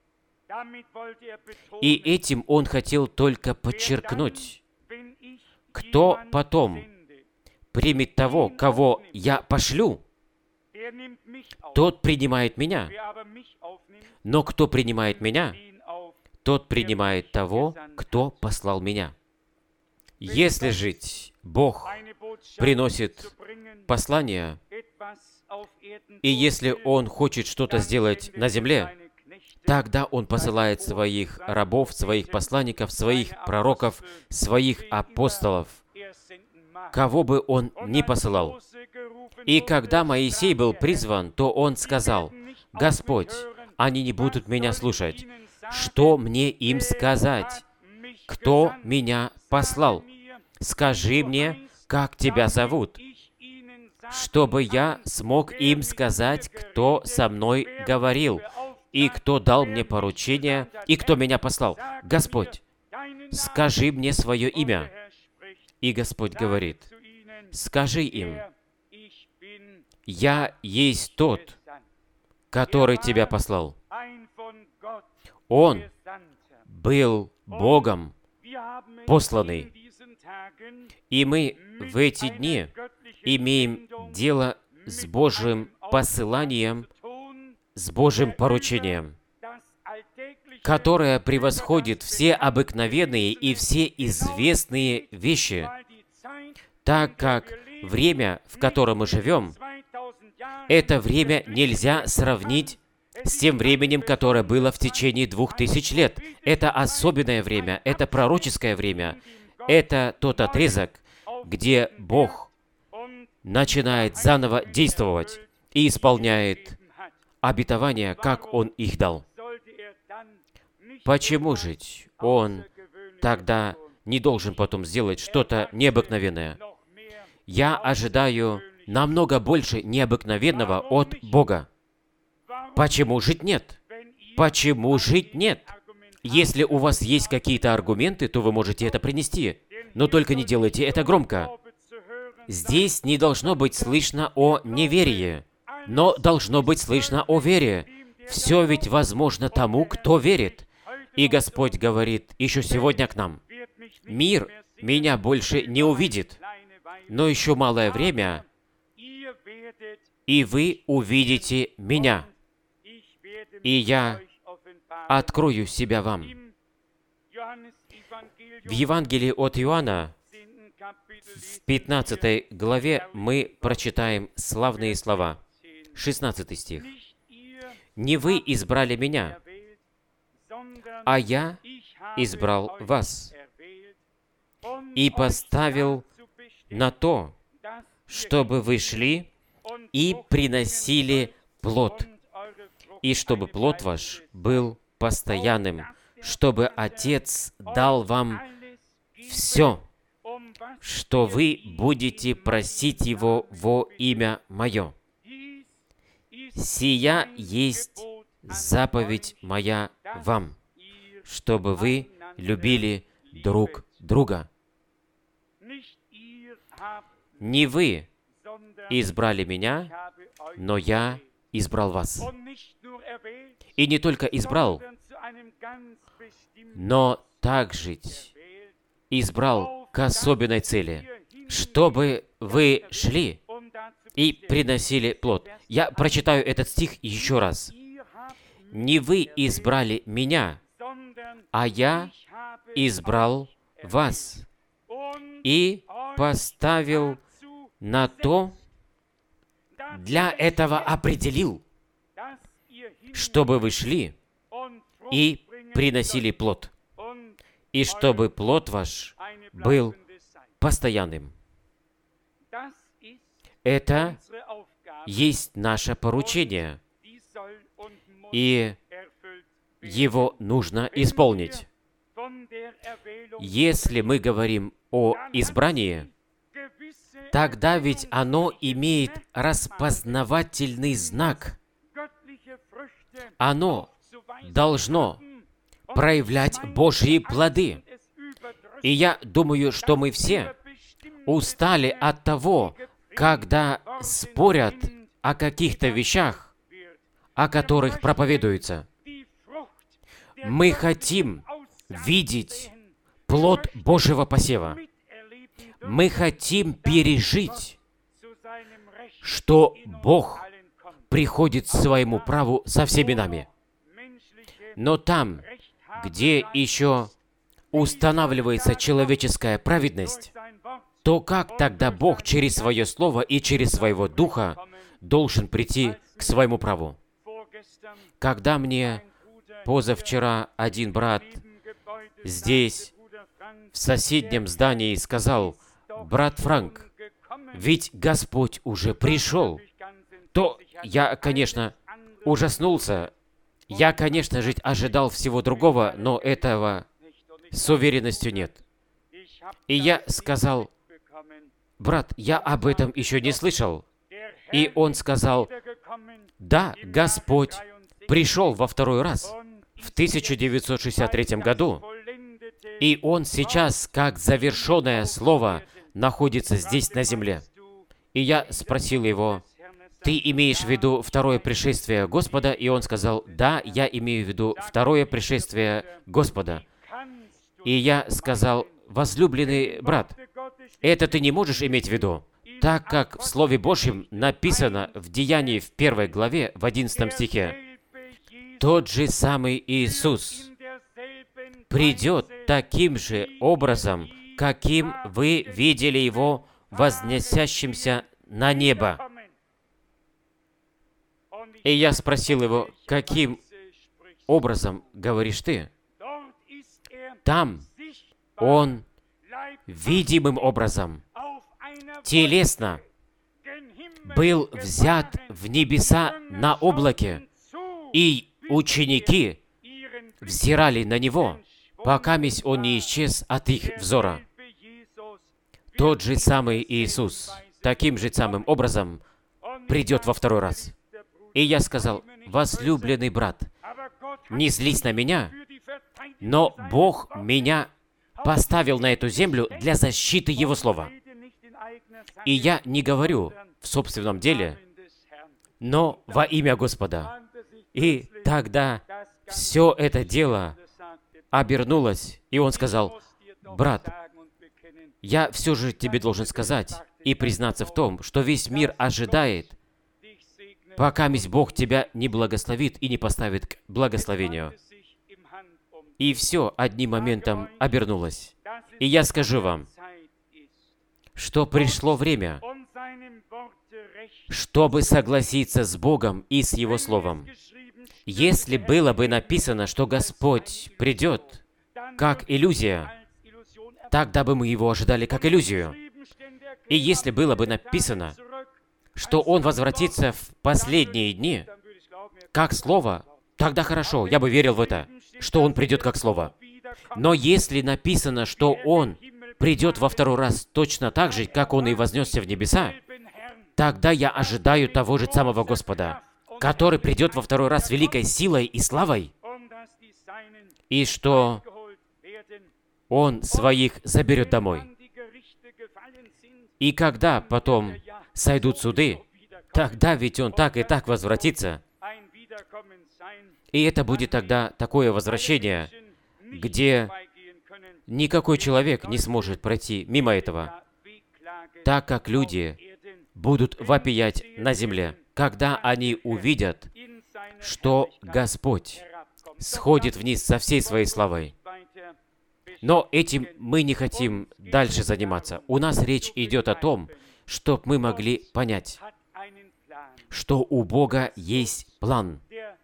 И этим он хотел только подчеркнуть: кто потом примет того, кого я пошлю, тот принимает меня. Но кто принимает меня, тот принимает того, кто послал меня. Если же Бог приносит послание, и если Он хочет что-то сделать на земле, тогда Он посылает своих рабов, своих посланников, своих пророков, своих апостолов, кого бы Он ни посылал. И когда Моисей был призван, то он сказал: «Господь, они не будут меня слушать. Что мне им сказать? Кто меня послал? Скажи мне, как тебя зовут, чтобы я смог им сказать, кто со мной говорил, и кто дал мне поручение, и кто меня послал. Господь, скажи мне свое имя». И Господь говорит: «Скажи им: я есть тот, который тебя послал». Он был Богом посланный. И мы в эти дни имеем дело с Божьим посыланием, с Божьим поручением, которое превосходит все обыкновенные и все известные вещи, так как время, в котором мы живем, это время нельзя сравнить с тем временем, которое было в течение двух тысяч лет. Это особенное время, это пророческое время, это тот отрезок, где Бог начинает заново действовать и исполняет обетования, как Он их дал. Почему же Он тогда не должен потом сделать что-то необыкновенное? Я ожидаю намного больше необыкновенного от Бога. Почему жить нет? Почему жить нет? Если у вас есть какие-то аргументы, то вы можете это принести, но только не делайте это громко. Здесь не должно быть слышно о неверии, но должно быть слышно о вере. Все ведь возможно тому, кто верит. И Господь говорит еще сегодня к нам: Мир меня больше не увидит, но еще малое время, и вы увидите меня, и я открою себя вам». В Евангелии от Иоанна, в пятнадцатой главе, мы прочитаем славные слова. шестнадцатый стих. «Не вы избрали меня, а я избрал вас и поставил на то, чтобы вы шли и приносили плод, и чтобы плод ваш был постоянным, чтобы Отец дал вам все, что вы будете просить Его во имя Мое. Сия есть заповедь Моя вам, чтобы вы любили друг друга. Не вы избрали Меня, но Я избрал вас. И не только избрал, но также избрал к особенной цели, чтобы вы шли и приносили плод. Я прочитаю этот стих еще раз. «Не вы избрали Меня, а Я избрал вас и поставил на то, для этого определил, чтобы вы шли и приносили плод, и чтобы плод ваш был постоянным». Это есть наше поручение, и его нужно исполнить. Если мы говорим о избрании, тогда ведь оно имеет распознавательный знак. Оно должно проявлять Божьи плоды. И я думаю, что мы все устали от того, когда спорят о каких-то вещах, о которых проповедуется. Мы хотим видеть плод Божьего посева. Мы хотим пережить, что Бог приходит к своему праву со всеми нами. Но там, где еще устанавливается человеческая праведность, то как тогда Бог через Свое Слово и через Своего Духа должен прийти к своему праву? Когда мне позавчера один брат здесь, в соседнем здании, сказал: «Брат Франк, ведь Господь уже пришел», то я, конечно, ужаснулся. Я, конечно же, ожидал всего другого, но этого с уверенностью нет. И я сказал: «Брат, я об этом еще не слышал». И он сказал: «Да, Господь пришел во второй раз, в тысяча девятьсот шестьдесят третьем году, и Он сейчас, как завершенное слово, находится здесь, на земле». И я спросил его: «Ты имеешь в виду второе пришествие Господа?» И он сказал: «Да, я имею в виду второе пришествие Господа». И я сказал: «Возлюбленный брат, это ты не можешь иметь в виду, так как в Слове Божьем написано в Деянии в первой главе, в одиннадцатом стихе, тот же самый Иисус придет таким же образом, каким вы видели Его вознесящимся на небо». И я спросил его: «Каким образом говоришь ты?» Там Он видимым образом, телесно, был взят в небеса на облаке, и ученики взирали на Него, покаместь Он не исчез от их взора. Тот же самый Иисус таким же самым образом придет во второй раз. И я сказал: «Возлюбленный брат, не злись на меня, но Бог меня поставил на эту землю для защиты Его Слова. И я не говорю в собственном деле, но во имя Господа». И тогда все это дело обернулось, и он сказал: брат, я все же тебе должен сказать и признаться в том, что весь мир ожидает, пока месть Бог тебя не благословит и не поставит к благословению. И все одним моментом обернулось. И я скажу вам, что пришло время, чтобы согласиться с Богом и с Его Словом. Если было бы написано, что Господь придет как иллюзия, тогда бы мы Его ожидали как иллюзию. И если было бы написано, что Он возвратится в последние дни, как Слово, тогда хорошо, я бы верил в это, что Он придет как Слово. Но если написано, что Он придет во второй раз точно так же, как Он и вознесся в небеса, тогда я ожидаю того же самого Господа, который придет во второй раз великой силой и славой, и что Он своих заберет домой. И когда потом сойдут суды, тогда ведь Он так и так возвратится. И это будет тогда такое возвращение, где никакой человек не сможет пройти мимо этого, так как люди будут вопиять на земле, когда они увидят, что Господь сходит вниз со всей своей славой. Но этим мы не хотим дальше заниматься. У нас речь идет о том, чтобы мы могли понять, что у Бога есть план.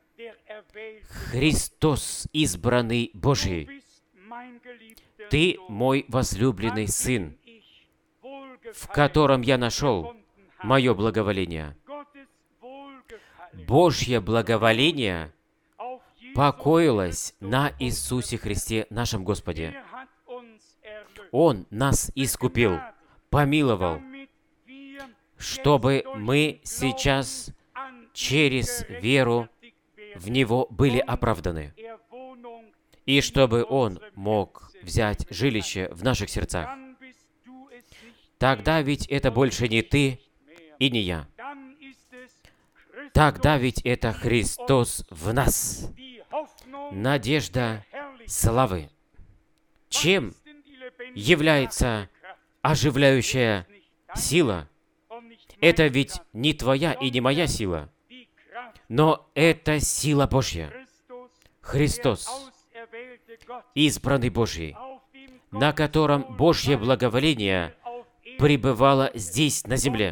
Христос, избранный Божий. Ты мой возлюбленный Сын, в котором я нашел мое благоволение. Божье благоволение покоилось на Иисусе Христе, нашем Господе. Он нас искупил, помиловал, чтобы мы сейчас через веру в Него были оправданы, и чтобы Он мог взять жилище в наших сердцах. Тогда ведь это больше не ты и не я. Тогда ведь это Христос в нас, надежда славы. Чем является оживляющая сила? Это ведь не твоя и не моя сила, но это сила Божья. Христос, избранный Божий, на котором Божье благоволение пребывало здесь, на земле.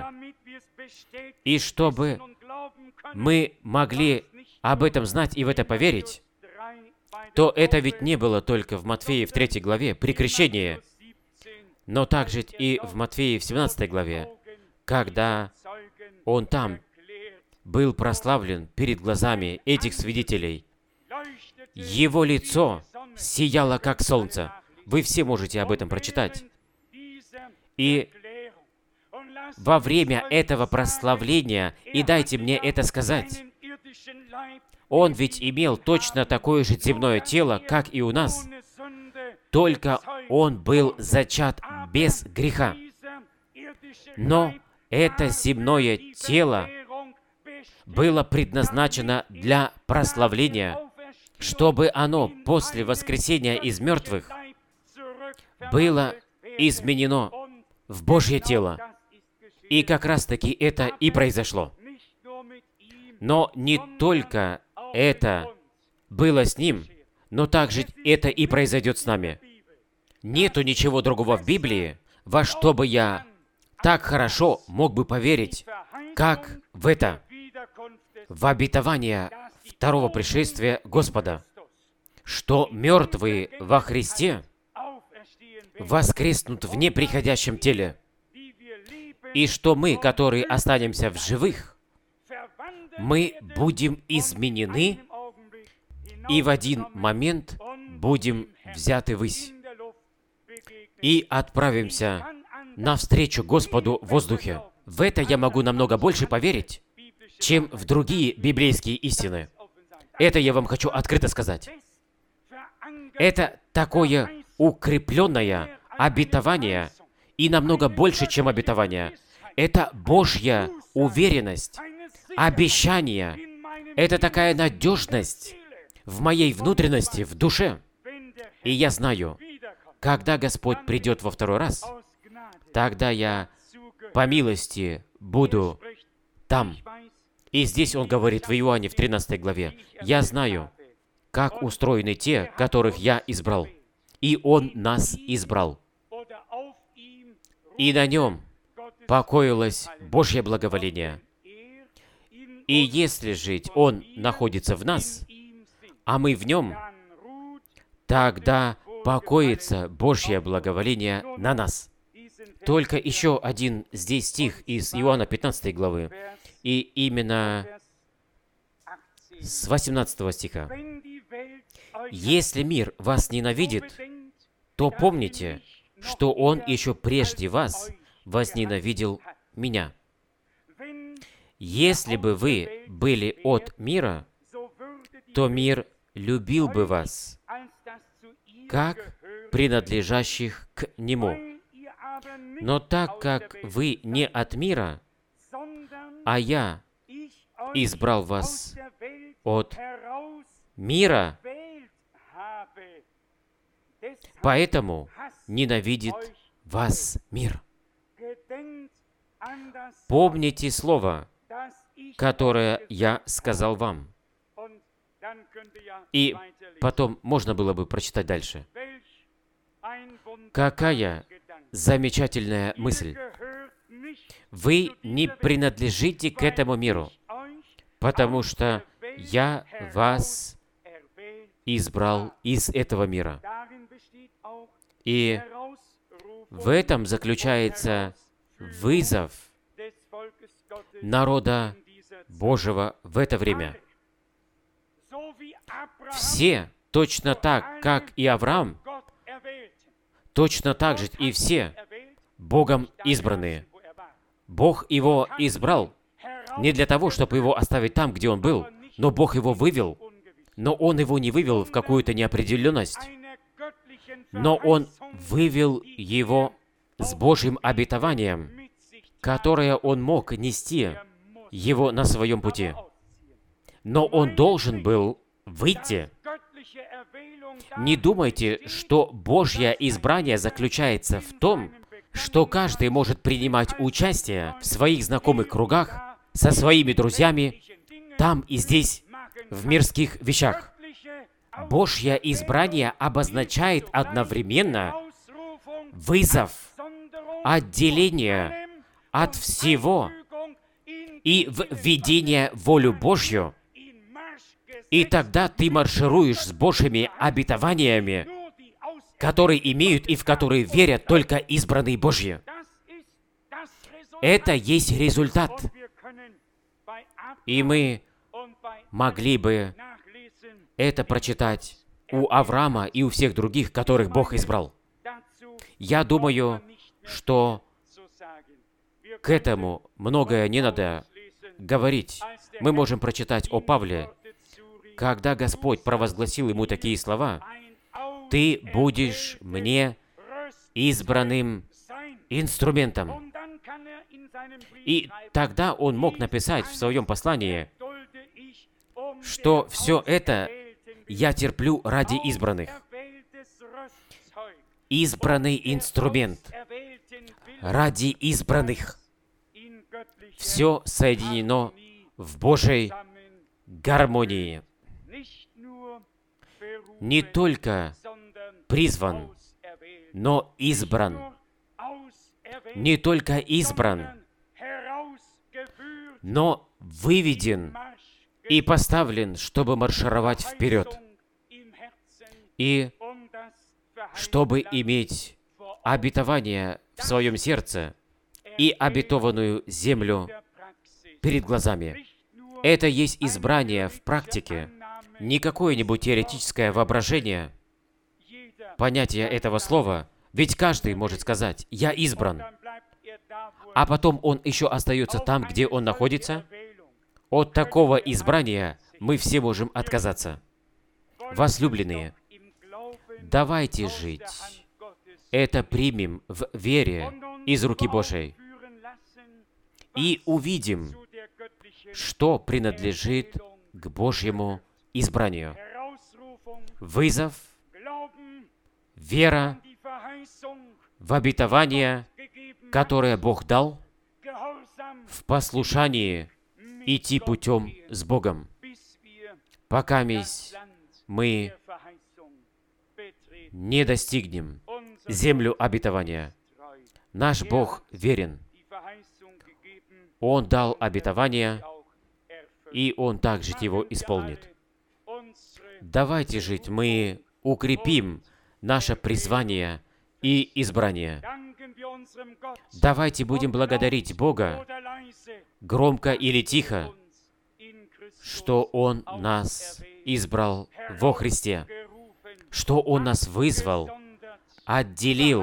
И чтобы мы могли об этом знать и в это поверить, то это ведь не было только в Матфея в третьей главе при крещении, но также и в Матфея в семнадцатой главе, когда Он там был прославлен перед глазами этих свидетелей. Его лицо сияло, как солнце. Вы все можете об этом прочитать. И во время этого прославления, и дайте мне это сказать, Он ведь имел точно такое же земное тело, как и у нас, только Он был зачат без греха. Но это земное тело было предназначено для прославления, чтобы оно после воскресения из мертвых было изменено в Божье тело. И как раз-таки это и произошло. Но не только это было с Ним, но также это и произойдет с нами. Нету ничего другого в Библии, во что бы я так хорошо мог бы поверить, как в это, в обетование второго пришествия Господа, что мертвые во Христе воскреснут в неприходящем теле, и что мы, которые останемся в живых, мы будем изменены и в один момент будем взяты ввысь и отправимся навстречу Господу в воздухе. В это я могу намного больше поверить, чем в другие библейские истины. Это я вам хочу открыто сказать. Это такое укрепленное обетование, и намного больше, чем обетование. Это Божья уверенность, обещание. Это такая надежность в моей внутренности, в душе. И я знаю, когда Господь придет во второй раз, тогда я по милости буду там. И здесь Он говорит в Иоанне в тринадцатой главе, «Я знаю, как устроены те, которых Я избрал, и Он нас избрал, и на Нем покоилось Божье благоволение. И если жить Он находится в нас, а мы в Нем, тогда покоится Божье благоволение на нас». Только еще один здесь стих из Иоанна пятнадцатой главы, и именно с восемнадцатого стиха. «Если мир вас ненавидит, то помните, что он еще прежде вас возненавидел меня. Если бы вы были от мира, то мир любил бы вас, как принадлежащих к нему. Но так как вы не от мира, а я избрал вас от мира, поэтому ненавидит вас мир». Помните слово, которое я сказал вам. И потом можно было бы прочитать дальше. Какая замечательная мысль! Вы не принадлежите к этому миру, потому что я вас избрал из этого мира. И в этом заключается вызов народа Божьего в это время. Все, точно так, как и Авраам, точно так же и все Богом избранные. Бог его избрал не для того, чтобы его оставить там, где он был, но Бог его вывел, но он его не вывел в какую-то неопределенность, но он вывел его с Божьим обетованием, которое он мог нести его на своем пути. Но он должен был выйти. Не думайте, что Божье избрание заключается в том, что каждый может принимать участие в своих знакомых кругах, со своими друзьями, там и здесь, в мирских вещах. Божье избрание обозначает одновременно вызов, отделение от всего и введение в волю Божью. И тогда ты маршируешь с Божьими обетованиями, которые имеют и в которые верят только избранные Божьи. Это есть результат. И мы могли бы это прочитать у Авраама и у всех других, которых Бог избрал. Я думаю, что к этому многое не надо говорить. Мы можем прочитать о Павле, когда Господь провозгласил ему такие слова: «Ты будешь мне избранным инструментом». И тогда он мог написать в своем послании, что все это я терплю ради избранных. Избранный инструмент ради избранных. Все соединено в Божьей гармонии. Не только призван, но избран. Не только избран, но выведен и поставлен, чтобы маршировать вперед. И чтобы иметь обетование в своем сердце и обетованную землю перед глазами. Это есть избрание в практике, не какое-нибудь теоретическое воображение, понятие этого слова, ведь каждый может сказать: «Я избран», а потом он еще остается там, где он находится. От такого избрания мы все можем отказаться. Возлюбленные, давайте жить. Это примем в вере из руки Божией и увидим, что принадлежит к Божьему избранию. Вызов, вера в обетование, которое Бог дал, в послушании идти путем с Богом, пока мы не достигнем землю обетования. Наш Бог верен. Он дал обетование, и Он также его исполнит. Давайте жить, мы укрепим наше призвание и избрание. Давайте будем благодарить Бога, громко или тихо, что Он нас избрал во Христе, что Он нас вызвал, отделил,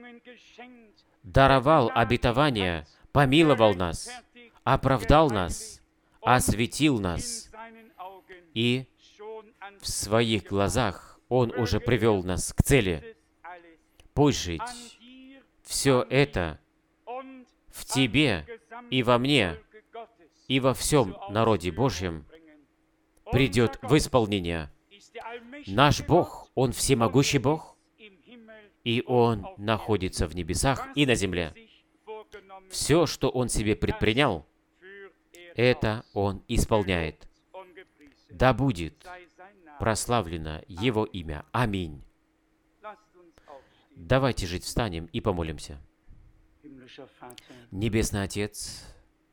даровал обетование, помиловал нас, оправдал нас, осветил нас, и в своих глазах Он уже привел нас к цели. Пусть жить все это в тебе и во мне, и во всем народе Божьем придет в исполнение. Наш Бог, Он всемогущий Бог, и Он находится в небесах и на земле. Все, что Он себе предпринял, это Он исполняет. Да будет прославлено Его имя. Аминь. Давайте жить встанем и помолимся. Небесный Отец,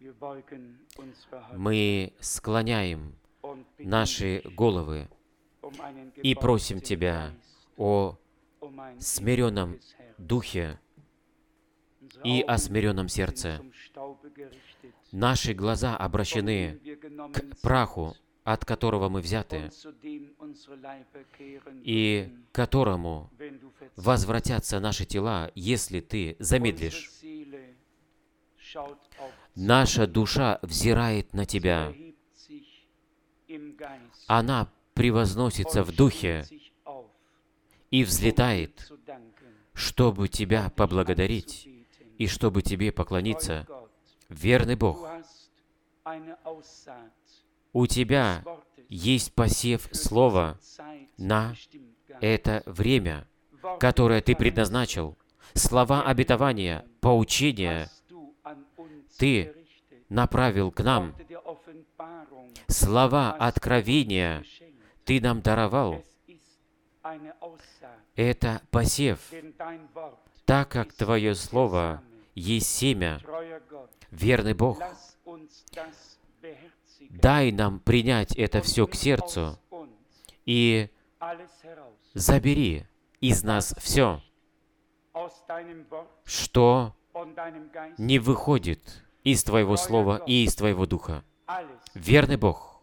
мы склоняем наши головы и просим Тебя о смиренном духе и о смиренном сердце. Наши глаза обращены к праху, от которого мы взяты, и к которому возвратятся наши тела, если Ты замедлишь. Наша душа взирает на Тебя. Она превозносится в духе и взлетает, чтобы Тебя поблагодарить и чтобы Тебе поклониться. Верный Бог, у Тебя есть посев слова на это время, которое Ты предназначил. Слова обетования, поучения Ты направил к нам. Слова откровения Ты нам даровал. Это посев, так как Твое Слово есть семя. Верный Бог, дай нам принять это все к сердцу и забери из нас все, что не выходит из Твоего Слова и из Твоего Духа. Верный Бог,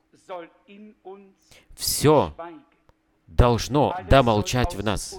все должно домолчать в нас.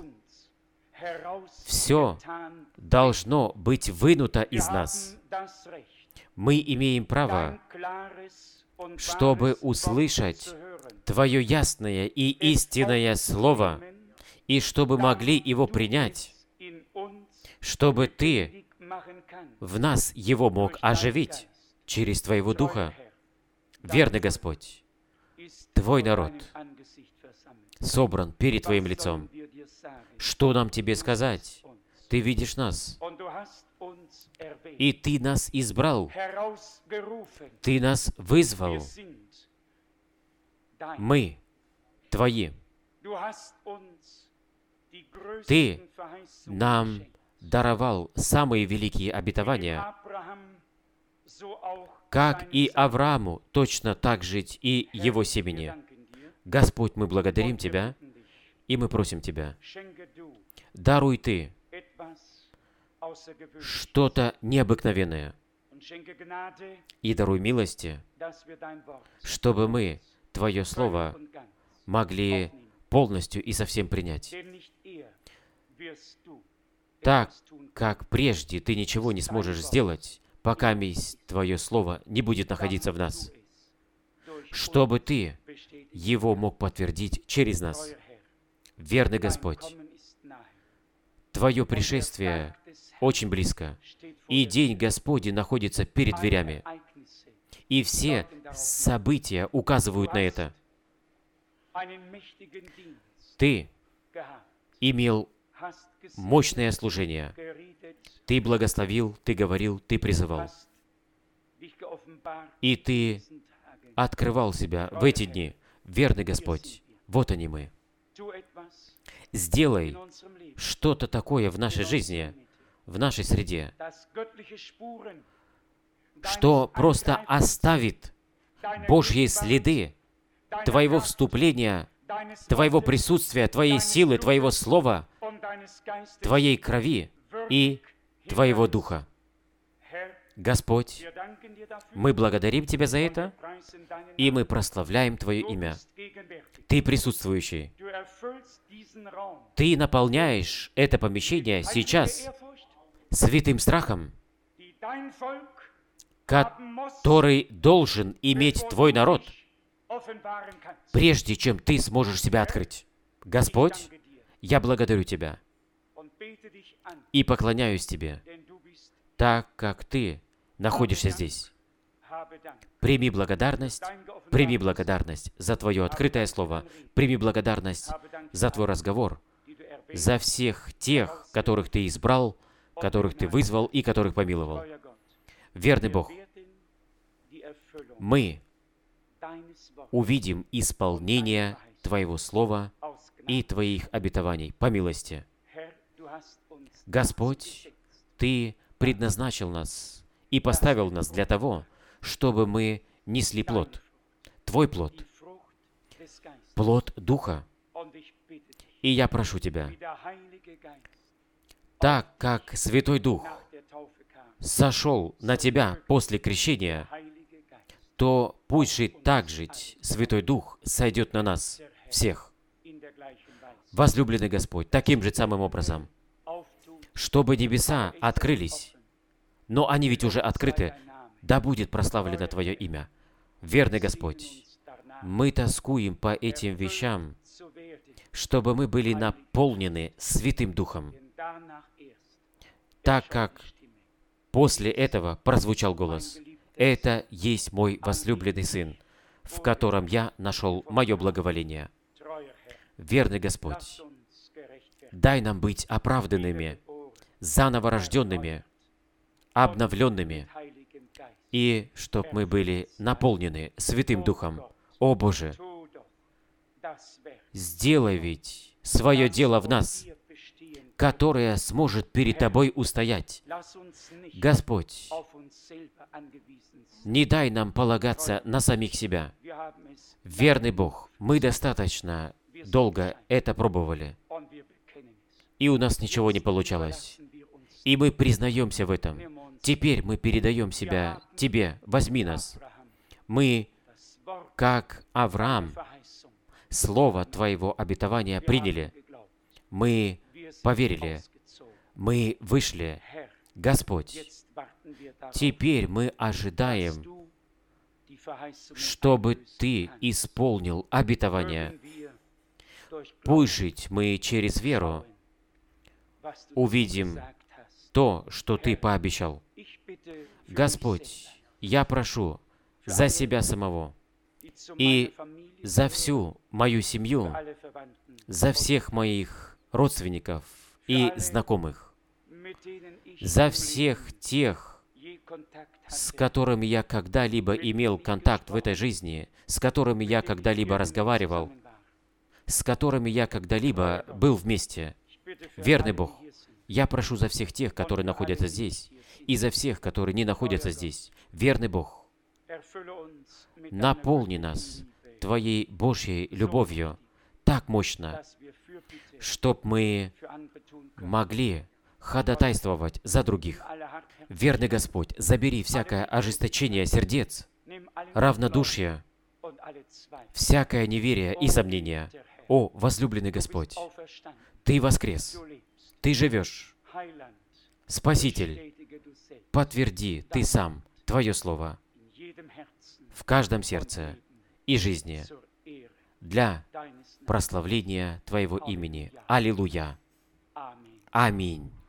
Все должно быть вынуто из нас. Мы имеем право, чтобы услышать Твое ясное и истинное Слово, и чтобы могли его принять, чтобы Ты в нас его мог оживить через Твоего Духа. Верный Господь, Твой народ собран перед Твоим лицом. Что нам Тебе сказать? Ты видишь нас, и Ты нас избрал, Ты нас вызвал. Мы Твои. Ты нам даровал самые великие обетования, как и Аврааму, точно так жить и его семени. Господь, мы благодарим Тебя, и мы просим Тебя, даруй Ты что-то необыкновенное, и даруй милости, чтобы мы Твое Слово могли полностью и совсем принять. Так, как прежде Ты ничего не сможешь сделать, пока месть Твое Слово не будет находиться в нас, чтобы Ты его мог подтвердить через нас. Верный Господь, Твое пришествие очень близко, и День Господень находится перед дверями, и все события указывают на это. Ты имел мощное служение. Ты благословил, Ты говорил, Ты призывал. И Ты открывал себя в эти дни. Верный Господь, вот они мы. Сделай что-то такое в нашей жизни, в нашей среде, что просто оставит Божьи следы Твоего вступления, Твоего присутствия, Твоей силы, Твоего слова, Твоей крови и Твоего Духа. Господь, мы благодарим Тебя за это, и мы прославляем Твое имя. Ты присутствующий. Ты наполняешь это помещение сейчас святым страхом, который должен иметь Твой народ, прежде чем Ты сможешь себя открыть. Господь, я благодарю Тебя и поклоняюсь Тебе, так как Ты находишься здесь. Прими благодарность, прими благодарность за Твое открытое Слово, прими благодарность за Твой разговор, за всех тех, которых Ты избрал, которых Ты вызвал и которых помиловал. Верный Бог, мы увидим исполнение Твоего Слова и Твоих обетований по милости. Господь, Ты предназначил нас и поставил нас для того, чтобы мы несли плод, Твой плод, плод Духа. И я прошу Тебя, так как Святой Дух сошел на Тебя после крещения, то пусть же так жить Святой Дух сойдет на нас всех. Возлюбленный Господь, таким же самым образом, чтобы небеса открылись, но они ведь уже открыты, да будет прославлено Твое имя. Верный Господь, мы тоскуем по этим вещам, чтобы мы были наполнены Святым Духом, так как после этого прозвучал голос: «Это есть мой возлюбленный Сын, в котором я нашел мое благоволение». Верный Господь, дай нам быть оправданными, заново рожденными, обновленными, и чтоб мы были наполнены Святым Духом. О Боже, сделай ведь свое дело в нас, которое сможет перед Тобой устоять. Господь, не дай нам полагаться на самих себя. Верный Бог, мы достаточно долго это пробовали, и у нас ничего не получалось. И мы признаемся в этом. Теперь мы передаем себя Тебе. Возьми нас. Мы, как Авраам, Слово Твоего обетования приняли. Мы поверили. Мы вышли. Господь, теперь мы ожидаем, чтобы Ты исполнил обетование. Пусть жить мы через веру увидим то, что Ты пообещал. Господь, я прошу за себя самого и за всю мою семью, за всех моих родственников и знакомых, за всех тех, с которыми я когда-либо имел контакт в этой жизни, с которыми я когда-либо разговаривал, с которыми я когда-либо был вместе. Верный Бог, я прошу за всех тех, которые находятся здесь, и за всех, которые не находятся здесь. Верный Бог, наполни нас Твоей Божьей любовью так мощно, чтоб мы могли ходатайствовать за других. Верный Господь, забери всякое ожесточение сердец, равнодушие, всякое неверие и сомнение. О, возлюбленный Господь, Ты воскрес, Ты живешь. Спаситель, подтверди Ты сам Твое Слово в каждом сердце и жизни для прославления Твоего имени. Аллилуйя. Аминь.